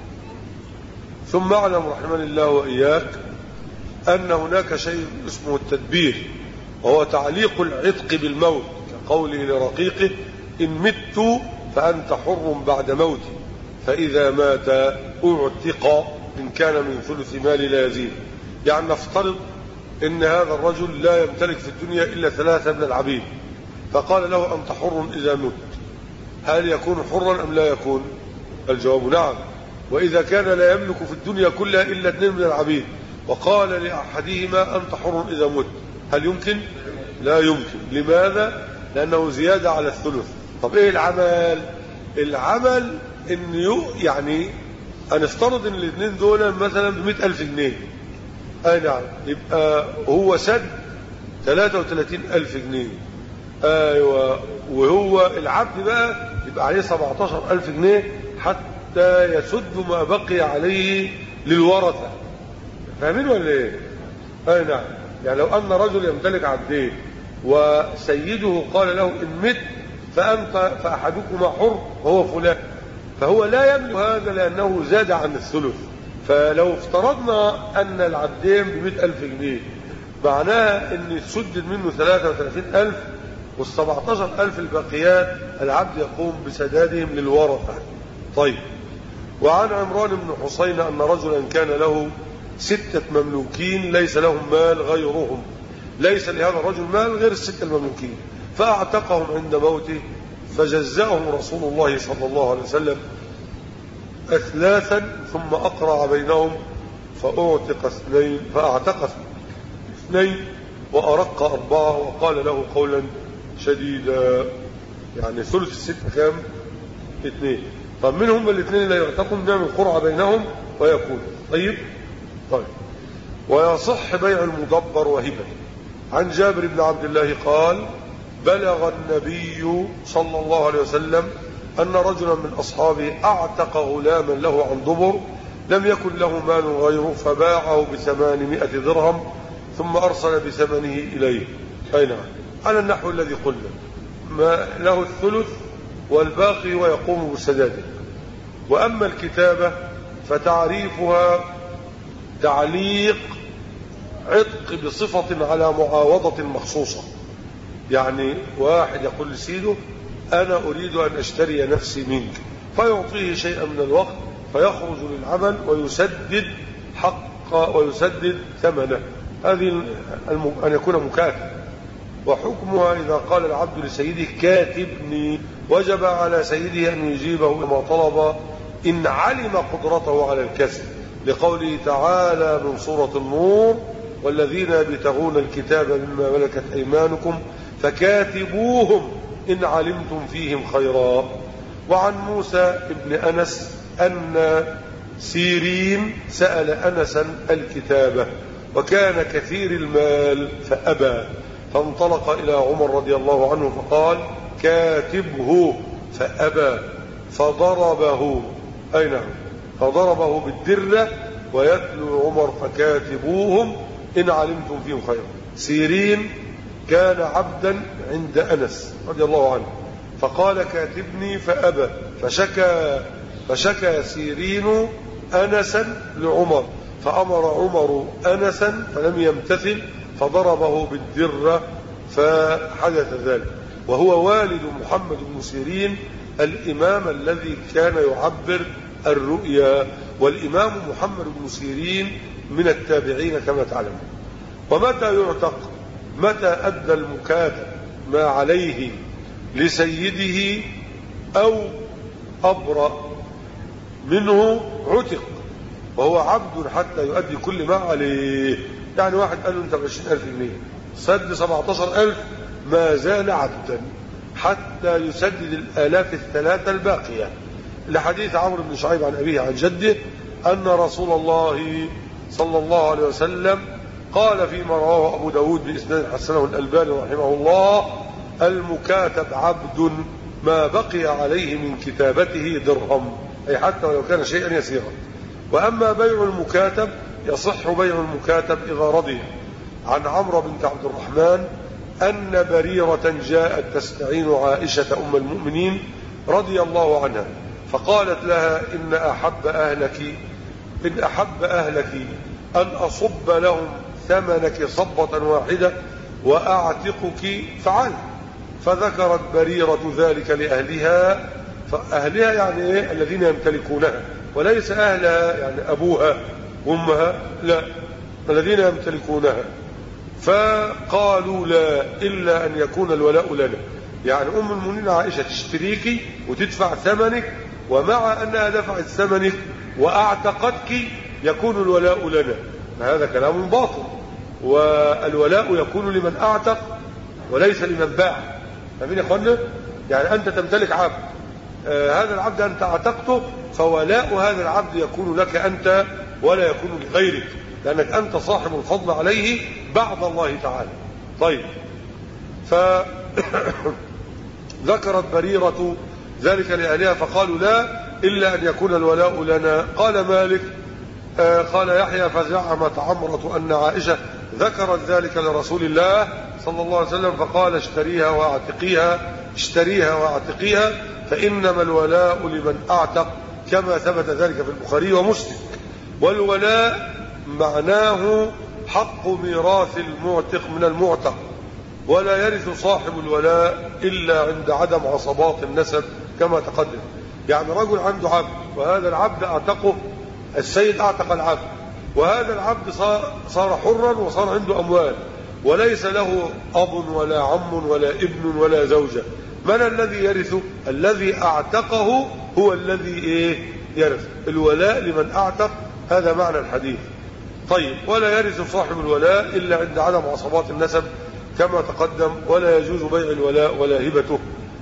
ثم اعلم رحمني الله وإياك أن هناك شيء اسمه التدبير، وهو تعليق العتق بالموت، كقوله لرقيقه: إن مت فأنت حر بعد موتي، فإذا مات أعتق إن كان من ثلث مالي لا يزيد. يعني نفترض إن هذا الرجل لا يمتلك في الدنيا إلا ثلاثة من العبيد، فقال له: أنت حر إذا مت. هل يكون حرا أم لا يكون؟ الجواب نعم. وإذا كان لا يملك في الدنيا كلها إلا اثنين من العبيد، وقال لأحدهما: أنت حر إذا مت، هل يمكن؟ لا يمكن. لماذا؟ لأنه زيادة على الثلث. طب إيه العمل؟ العمل إن يعني أن نفترض إن الاثنين دول مثلا بمئة ألف جنيه، أي نعم، يبقى هو سد ثلاثة وثلاثين ألف جنيه. أيوة. وهو العبد بقى يبقى عليه سبعتاشر ألف جنيه حتى يسد ما بقي عليه للورثة. فاهمين ولا إيه؟ أي نعم. يعني لو أن رجل يمتلك عبدين وسيده قال له: إن مت فأنت فأحدكما حر وهو فلان، فهو لا يملك هذا لأنه زاد عن الثلث. فلو افترضنا أن العبدين بمئة ألف جنيه، معناها أن يسدد منه ثلاثة وثلاثين ألف، والسبعتاشر ألف الباقيات العبد يقوم بسدادهم للورثة. طيب. وعن عمران بن حسين أن رجلا كان له ستة مملوكين ليس لهم مال غيرهم، ليس لهذا الرجل مال غير الستة المملوكين، فأعتقهم عند موته، فجزأهم رسول الله صلى الله عليه وسلم أثلاثا ثم أقرع بينهم، فأعتق اثنين فأعتق اثنين وأرق أربعة، وقال له قولا شديدا. يعني ثلث الستة كام؟ اثنين. طب من هم الاثنين اللي يعتقون؟ نعمل قرعة بينهم ويكون. طيب طيب ويصح بيع المدبر وهبة. عن جابر بن عبد الله قال بلغ النبي صلى الله عليه وسلم أن رجلا من أصحابه أعتق غلاما له عن دبر لم يكن له مال غيره فباعه بثمانمائة درهم ثم أرسل بثمنه إليه. أي نعم، على النحو الذي قلنا، ما له الثلث والباقي ويقوم بسداده. وأما الكتابة فتعريفها تعليق عتق بصفة على معاوضة مخصوصة. يعني واحد يقول لسيده أنا أريد أن أشتري نفسي منك، فيعطيه شيئا من الوقت فيخرج للعمل ويسدد حق ويسدد ثمنه. هذه أن يكون مكاتب. وحكمها إذا قال العبد لسيده كاتبني وجب على سيده أن يجيبه ما طلب إن علم قدرته على الكسب، لقوله تعالى من سورة النور والذين يبتغون الكتاب مما ملكت أيمانكم فكاتبوهم إن علمتم فيهم خيرا. وعن موسى بن أنس أن سيرين سأل أنسا الكتابة وكان كثير المال فأبى، فانطلق إلى عمر رضي الله عنه فقال كاتبه فأبى فضربه. أي نعم، فضربه بالدرة ويتلو عمر فكاتبوهم إن علمتم فيهم خيرا. سيرين كان عبدا عند أنس رضي الله عنه فقال كاتبني فأبى، فشكى فشكى سيرين أنسا لعمر فأمر عمر أنسا فلم يمتثل فضربه بالدرة فحدث ذلك. وهو والد محمد بن سيرين الإمام الذي كان يعبر الرؤيا، والإمام محمد بن سيرين من التابعين كما تعلم. ومتى يعتق؟ متى أدى المكاتب ما عليه لسيده أو أبرأ منه عتق وهو عبد حتى يؤدي كل ما عليه. يعني واحد قال له انت بعشرين ألف جنيه سد سبعتاشر ألف ما زال عبدا حتى يسدد الآلاف الثلاثة الباقية، لحديث عمرو بن شعيب عن أبيه عن جده أن رسول الله صلى الله عليه وسلم قال فيما رواه أبو داود بإسناد حسنه الألباني رحمه الله المكاتب عبد ما بقي عليه من كتابته درهم، أي حتى ولو كان شيئا يسيرا. وأما بيع المكاتب يصح بيع المكاتب إذا رضي. عن عمرو بنت عبد الرحمن أن بريرة جاءت تستعين عائشة أم المؤمنين رضي الله عنها فقالت لها إن أحب أهلك إن أحب أهلك أن أصب لهم ثمنك صبة واحدة وأعتقك فعل. فذكرت بريرة ذلك لأهلها، فأهلها يعني إيه؟ الذين يمتلكونها، وليس أهلها يعني أبوها وأمها، لا، الذين يمتلكونها. فقالوا لا إلا أن يكون الولاء لنا، يعني أم المؤمنين عائشة تشتريك وتدفع ثمنك، ومع أنها دفعت ثمنك وأعتقتك يكون الولاء لنا. هذا كلام باطل، والولاء يكون لمن أعتق وليس لمن باع. فمين يا أخوانا؟ يعني أنت تمتلك عبد، آه هذا العبد أنت أعتقته، فولاء هذا العبد يكون لك أنت ولا يكون لغيرك، لأنك أنت صاحب الفضل عليه بعد الله تعالى. طيب، فذكرت بريرة ذلك لأهلها فقالوا لا إلا أن يكون الولاء لنا. قال مالك آه قال يحيى فزعمت عمرة أن عائشة ذكرت ذلك لرسول الله صلى الله عليه وسلم فقال اشتريها واعتقيها اشتريها واعتقيها فإنما الولاء لمن أعتق، كما ثبت ذلك في البخاري ومسلم. والولاء معناه حق ميراث المعتق من المعتق، ولا يرث صاحب الولاء إلا عند عدم عصبات النسب كما تقدم. يعني رجل عنده عبد وهذا العبد أعتقه، السيد أعتق العبد، وهذا العبد صار حرا وصار عنده أموال وليس له أب ولا عم ولا ابن ولا زوجة. من الذي يرث؟ الذي أعتقه هو الذي إيه يرث. الولاء لمن أعتق، هذا معنى الحديث. طيب، ولا يرث صاحب الولاء إلا عند عدم عصبات النسب كما تقدم، ولا يجوز بيع الولاء ولا هبته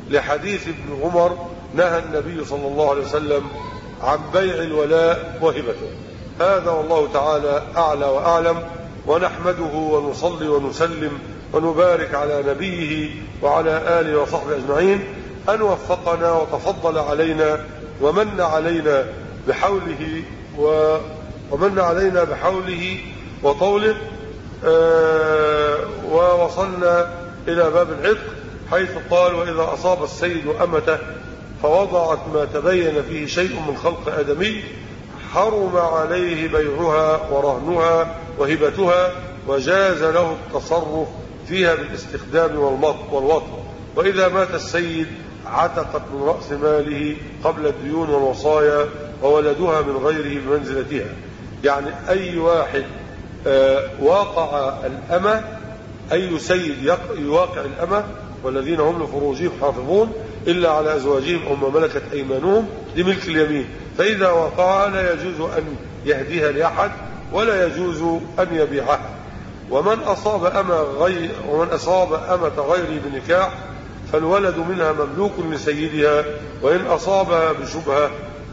لحديث ابن عمر نهى النبي صلى الله عليه وسلم عن بيع الولاء وهبته. هذا والله تعالى أعلى وأعلم، ونحمده ونصلي ونسلم ونبارك على نبيه وعلى آله وصحبه أجمعين أن وفقنا وتفضل علينا ومن علينا بحوله و... ومن علينا بحوله وطوله. آه ووصلنا إلى باب العتق حيث قال: وإذا أصاب السيد أمته فوضعت ما تبين فيه شيء من خلق آدمي حرم عليه بيعها ورهنها وهبتها، وجاز له التصرف فيها بالاستخدام والوطن. وإذا مات السيد عتقت من رأس ماله قبل الديون والوصايا، وولدها من غيره بمنزلتها. يعني أي واحد واقع الأمة، أي سيد يواقع الأمة والذين هم لفروجهم حافظون إلا على أزواجهم أو ما ملكت أيمانهم، دي ملك اليمين، فإذا وقعها لا يجوز أن يهديها لأحد ولا يجوز أن يبيعها. ومن أصاب أمة غير ومن أصاب أمة غيره بنكاح فالولد منها مملوك لسيدها، وإن أصابها بشبهة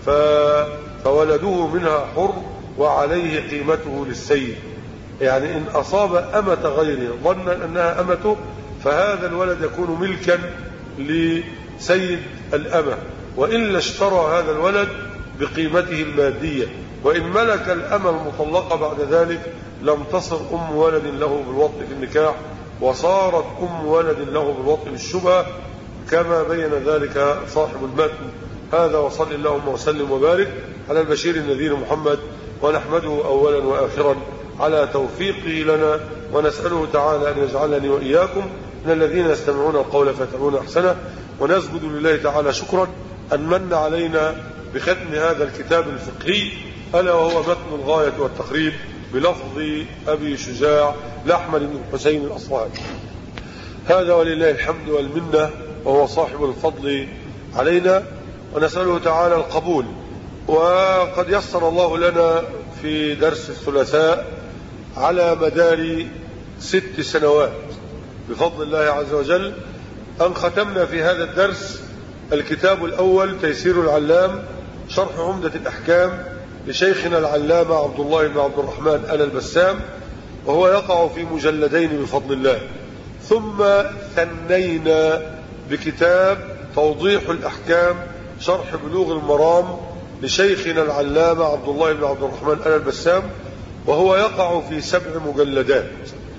فولده منها حر وعليه قيمته للسيد. يعني إن أصاب أمة غيره ظنا أنها أمته فهذا الولد يكون ملكا لسيد الأمة، وإلا اشترى هذا الولد بقيمته المادية. وإن ملك الأمة المطلقة بعد ذلك لم تصر أم ولد له بالوطء في النكاح، وصارت أم ولد له بالوطء بالشبهة كما بين ذلك صاحب المتن. هذا وصل اللهم وسلم وبارك على البشير النذير محمد، ونحمده أولا وآخرا على توفيقه لنا، ونسأله تعالى أن يجعلني وإياكم من الذين يستمعون القول فيتبعون أحسنه. ونسجد لله تعالى شكرا أن من علينا بختم هذا الكتاب الفقهي، ألا وهو متن الغاية والتقريب بلفظ أبي شجاع لأحمد بن الحسين الأصفهاني. هذا ولله الحمد والمنة، وهو صاحب الفضل علينا، ونسأله تعالى القبول. وقد يسر الله لنا في درس الثلاثاء على مدار ست سنوات بفضل الله عز وجل أن ختمنا في هذا الدرس الكتاب الأول تيسير العلام شرح عمدة الأحكام لشيخنا العلامة عبد الله بن عبد الرحمن آل البسام، وهو يقع في مجلدين بفضل الله. ثم ثنينا بكتاب توضيح الأحكام شرح بلوغ المرام لشيخنا العلامة عبد الله بن عبد الرحمن آل البسام، وهو يقع في سبع مجلدات.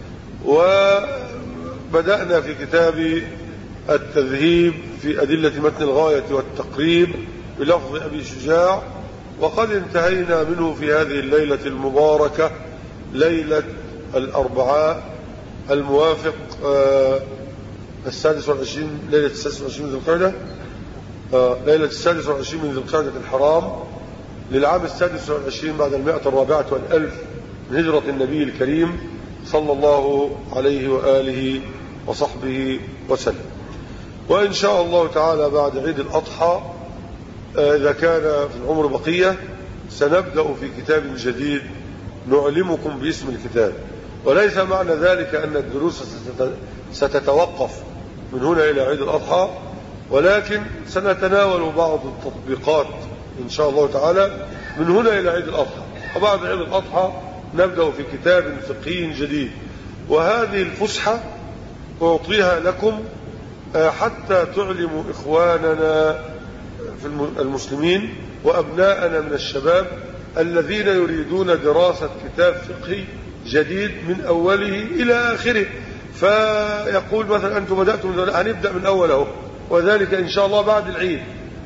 وبدأنا في كتاب التذهيب في أدلة متن الغاية والتقريب بلفظ أبي شجاع، وقد انتهينا منه في هذه الليلة المباركة، ليلة الأربعاء الموافق آه السادس والعشرين ليلة السادس والعشرين من ذي القعدة آه ليلة السادس والعشرين من ذي القعدة الحرام للعام السادس والعشرين بعد المائة الرابعة والألف من هجرة النبي الكريم صلى الله عليه وآله وصحبه وسلم. وإن شاء الله تعالى بعد عيد الأضحى إذا كان في العمر بقية سنبدأ في كتاب جديد نعلمكم باسم الكتاب. وليس معنى ذلك أن الدروس ستتوقف من هنا إلى عيد الأضحى، ولكن سنتناول بعض التطبيقات إن شاء الله تعالى من هنا إلى عيد الأضحى. وبعد عيد الأضحى نبدأ في كتاب فقهي جديد. وهذه الفسحة أعطيها لكم حتى تعلموا إخواننا في المسلمين وأبناءنا من الشباب الذين يريدون دراسة كتاب فقهي جديد من أوله إلى آخره. فيقول مثلا أنتم بدأتم، هنبدأ من أوله، وذلك إن شاء الله بعد العيد.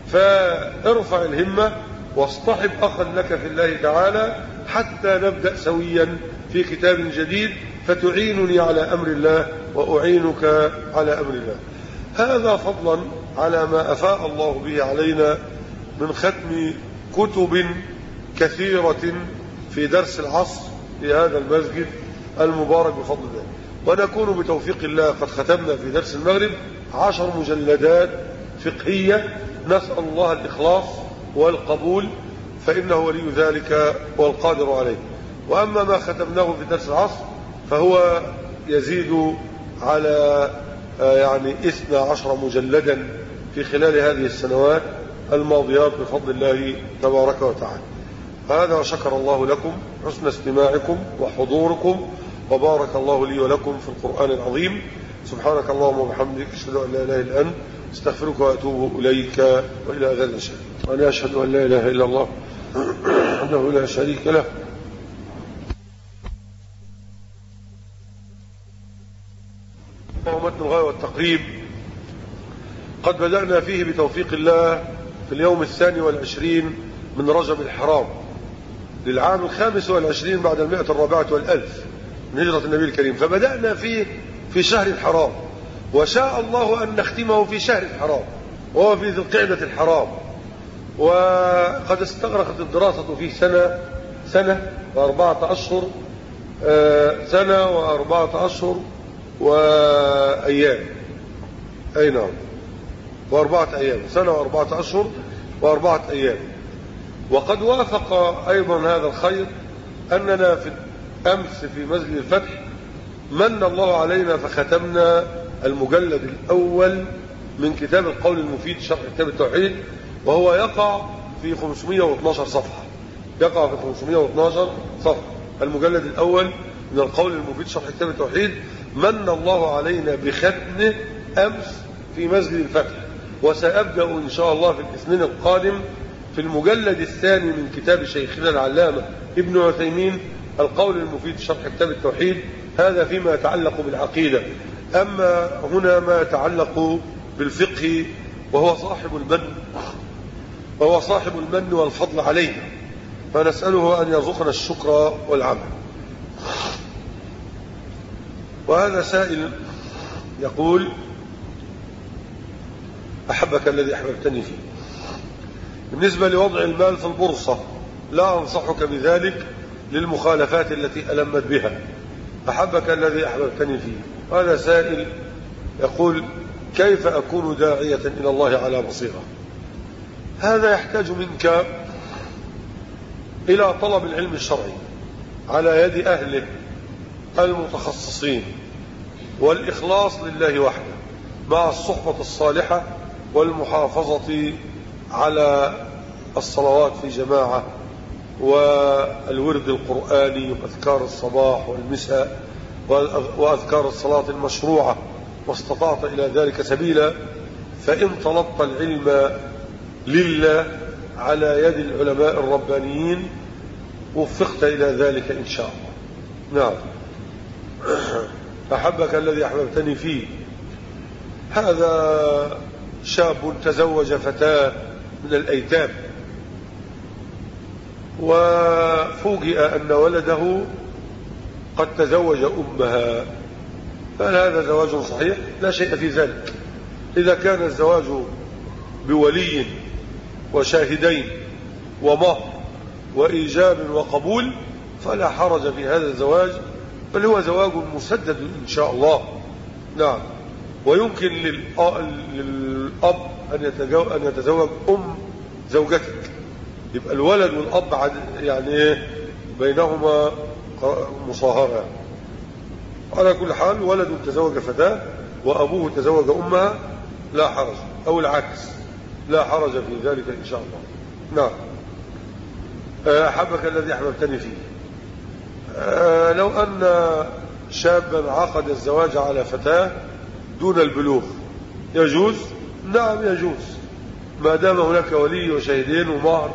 فارفع الهمة واصطحب أخا لك في الله تعالى حتى نبدأ سويا في كتاب جديد، فتعينني على أمر الله وأعينك على أمر الله. هذا فضلا على ما أفاء الله به علينا من ختم كتب كثيرة في درس العصر في هذا المسجد المبارك بفضل الله. ونكون بتوفيق الله قد ختمنا في درس المغرب عشر مجلدات فقهية، نسأل الله الإخلاص والقبول فإنه ولي ذلك والقادر عليه. وأما ما ختمناه في درس العصر فهو يزيد على يعني اثنى عشر مجلدا في خلال هذه السنوات الماضيات بفضل الله تبارك وتعالى. هذا وشكر الله لكم حسن استماعكم وحضوركم، وبارك الله لي ولكم في القرآن العظيم. سبحانك اللهم وبحمدك، أشهد أن لا إله إلا أنت، استغفرك وأتوب إليك، وإلى أذان الشهادة. وأنا أشهد أن لا إله إلا الله وحده لا شريك له. ومتن الغاية والتقريب قد بدأنا فيه بتوفيق الله في اليوم الثاني والعشرين من رجب الحرام للعام الخامس والعشرين بعد المئة الرابعة والألف من هجرة النبي الكريم، فبدأنا فيه في شهر الحرام، وشاء الله أن نختمه في شهر الحرام وهو في ذي القعدة الحرام. وقد استغرقت الدراسة فيه سنة سنة وأربعة أشهر سنة وأربعة أشهر وأيام أي نعم وأربعة أيام سنة وأربعة أشهر وأربعة أيام. وقد وافق أيضا هذا الخير أننا في أمس في مسجد الفتح من الله علينا فختمنا المجلد الأول من كتاب القول المفيد شرح كتاب التوحيد، وهو يقع في خمسمائة واثناشر صفحة يقع في خمسمائة واثناشر صفحة المجلد الأول من القول المفيد شرح كتاب التوحيد. من الله علينا بختمه أمس في مسجد الفتح، وسأبدأ إن شاء الله في الاثنين القادم في المجلد الثاني من كتاب شيخنا العلامة ابن عثيمين القول المفيد شرح كتاب التوحيد. هذا فيما يتعلق بالعقيدة. أما هنا ما يتعلق بالفقه، وهو صاحب المن وهو صاحب المن والفضل علينا، فنسأله أن يرزقنا الشكر والعمل. وهذا سائل يقول: أحبك الذي أحببتني فيه، بالنسبة لوضع المال في البورصة لا أنصحك بذلك للمخالفات التي ألمت بها. أحبك الذي أحببتني فيه. هذا سائل يقول: كيف أكون داعية إلى الله على بصيرة؟ هذا يحتاج منك إلى طلب العلم الشرعي على يد أهله المتخصصين، والإخلاص لله وحده مع الصحبة الصالحة والمحافظة على الصلوات في جماعة والورد القرآني وأذكار الصباح والمساء وأذكار الصلاة المشروعة، واستطعت إلى ذلك سبيلا. فإن طلبت العلم لله على يد العلماء الربانيين وفقت إلى ذلك إن شاء الله. نعم. أحبك الذي أحببتني فيه. هذا شاب تزوج فتاة من الأيتام، وفوجئ أن ولده قد تزوج أمها، فهل هذا زواج صحيح؟ لا شيء في ذلك. إذا كان الزواج بولي وشاهدين ومهر وإيجاب وقبول فلا حرج في هذا الزواج، بل هو زواج مسدد إن شاء الله. نعم. ويمكن للأب أن يتزوج أم زوجتك، يبقى الولد والأب يعني بينهما مصاهرة. على كل حال ولد تزوج فتاة وأبوه تزوج أمها لا حرج، أو العكس لا حرج في ذلك إن شاء الله. نعم. أحبك الذي أحببتني فيه. لو أن شابا عقد الزواج على فتاة دون البلوغ يجوز؟ نعم يجوز، ما دام هناك ولي وشهدين ومهر.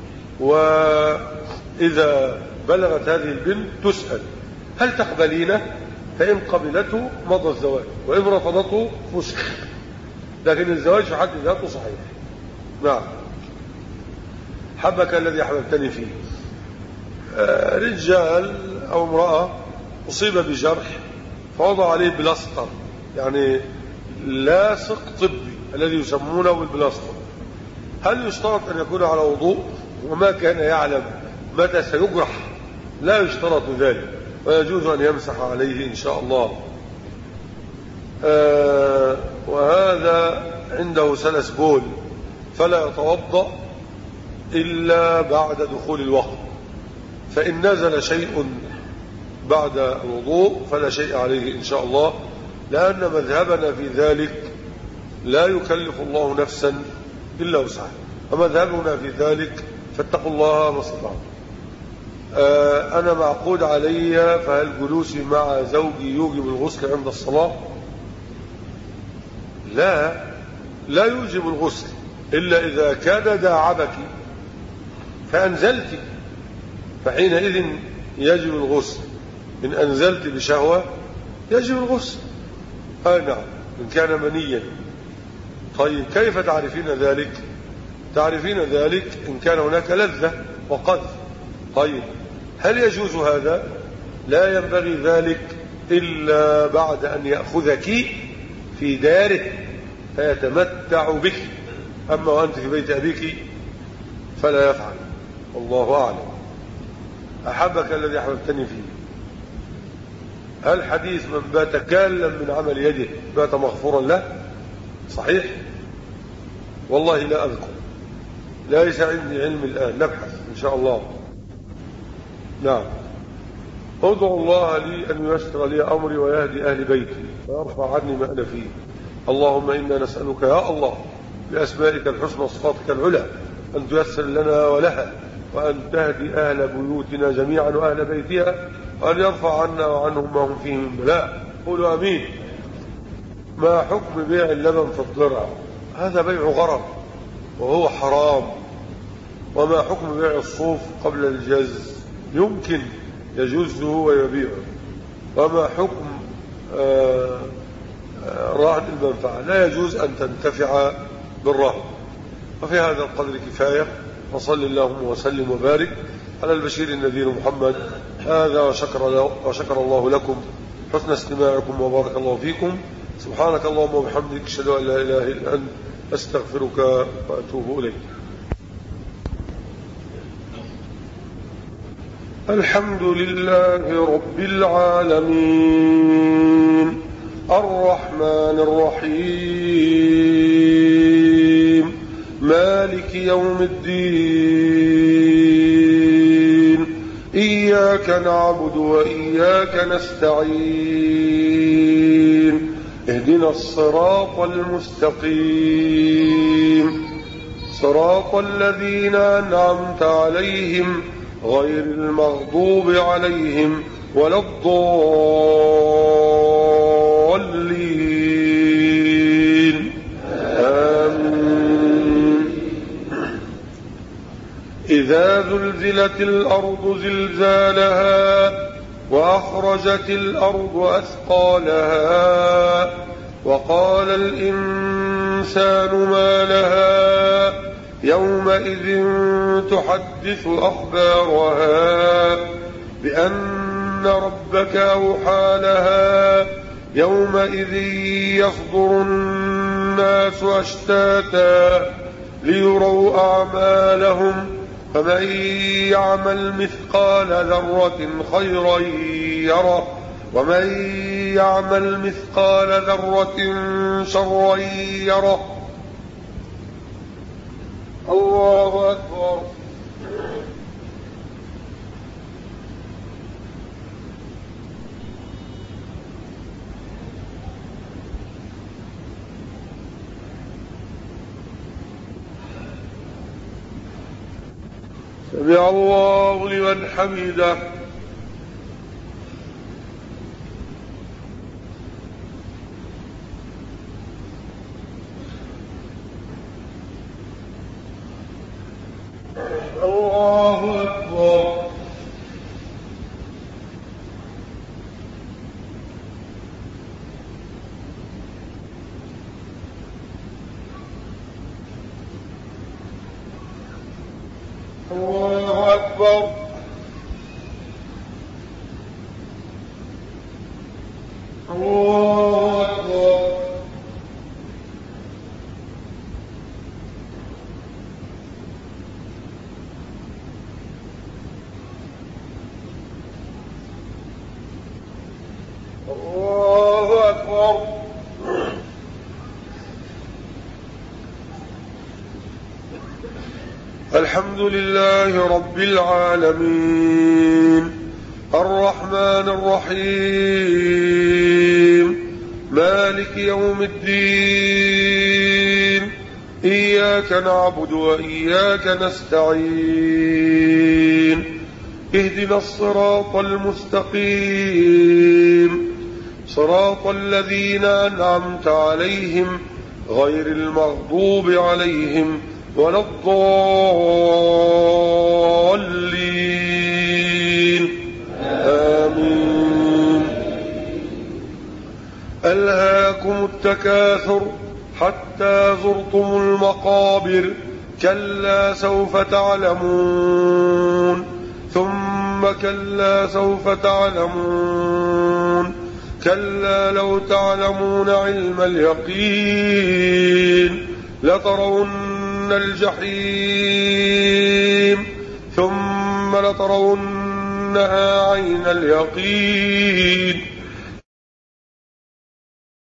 وإذا بلغت هذه البنت تسأل: هل تقبلينه؟ فإن قبلته مضى الزواج، وإن رفضته فسخ. لكن الزواج في حد ذاته صحيح. نعم. حبك الذي أحببتني فيه. رجال أو امرأة أصيب بجرح فوضع عليه بلاستر، يعني لاصق طبي الذي يسمونه بالبلاستر. هل يشترط أن يكون على وضوء؟ وما كان يعلم متى سيجرح لا يشترط ذلك، ويجوز أن يمسح عليه إن شاء الله. آه وهذا عنده سلس بول فلا يتوضأ إلا بعد دخول الوقت، فإن نزل شيء بعد الوضوء فلا شيء عليه إن شاء الله، لأن مذهبنا في ذلك لا يكلف الله نفسا إلا وسعها. ومذهبنا في ذلك فاتقوا الله ما استطعتم. آه أنا معقود علي، فهل جلوسي مع زوجي يوجب الغسل عند الصلاة؟ لا، لا يوجب الغسل إلا إذا كان داعبك فأنزلت، فحينئذ يجب الغسل. إن أنزلت بشهوة يجب الغسل. آه نعم، إن كان منيا. طيب كيف تعرفين ذلك؟ تعرفين ذلك إن كان هناك لذة وقذف. طيب هل يجوز هذا؟ لا ينبغي ذلك إلا بعد أن يأخذك في داره فيتمتع بك، أما وأنت في بيت أبيك فلا يفعل. والله أعلم. أحبك الذي أحببتني فيه. هل حديث من بات كالا من عمل يده بات مغفورا له صحيح؟ والله لا أذكر، ليس عندي علم الآن، نبحث إن شاء الله. نعم. أدعو الله لي أن ييسر لي أمري ويهدي أهل بيتي ويرفع عني ما أنا فيه. اللهم إنا نسألك يا الله بأسمائك الحسنى وصفاتك العلى أن تيسر لنا ولها، وأن تهدي أهل بيوتنا جميعا وأهل بيتها، وأن يرفع عنا وعنهم ما هم فيه من بلاء. قولوا أمين. ما حكم بيع اللبن في الضرع؟ هذا بيع غرر وهو حرام. وما حكم بيع الصوف قبل الجز؟ يمكن يجوزه ويبيعه. وما حكم آه رهن المنفعة؟ لا يجوز أن تنتفع بالرهن. وفي هذا القدر كفاية، وصل اللهم وسلم وبارك على البشير النذير محمد. هذا وشكر, وشكر الله لكم حسن استماعكم وبارك الله فيكم. سبحانك اللهم وبحمدك، أشهد أن لا إله إلا أنت، أستغفرك وأتوب إليك. الحمد لله رب العالمين، الرحمن الرحيم، مالك يوم الدين، إياك نعبد وإياك نستعين، اهدنا الصراط المستقيم، صراط الذين أنعمت عليهم غير المغضوب عليهم ولا الضالين. آمين. إذا زلزلت الأرض زلزالها وأخرجت الأرض أثقالها وقال الإنسان ما لها يومئذ تحدث أخبارها بأن ربك أوحى لها يومئذ يصدر الناس أشتاتا ليروا أعمالهم فمن يعمل مثقال ذرة خيرا يره ومن يعمل مثقال ذرة شرا يره. الله أكبر. سمع الله لمن حمده. الله أكبر. الله أكبر. الله أكبر. الله أكبر. الحمد لله رب العالمين، الرحمن الرحيم، مالك يوم الدين إياك نعبد وإياك نستعين اهدنا الصراط المستقيم صراط الذين أنعمت عليهم غير المغضوب عليهم ولا الضالين آمين. ألهاكم التكاثر حتى زرتم المقابر كلا سوف تعلمون ثم كلا سوف تعلمون كلا لو تعلمون علم اليقين لترون الجحيم ثم لترونها عين اليقين